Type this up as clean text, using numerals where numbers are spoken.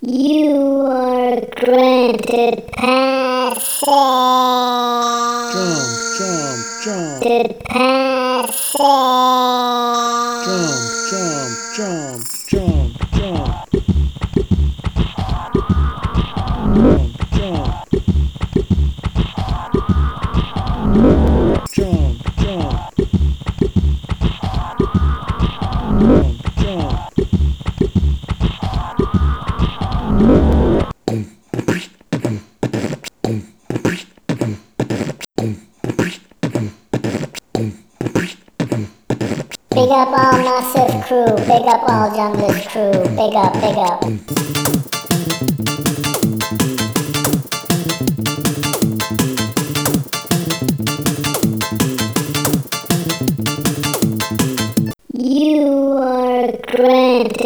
You are granted passage. Jump. Granted passage. Jump. Big up all massive crew, big up all junglist crew, big up.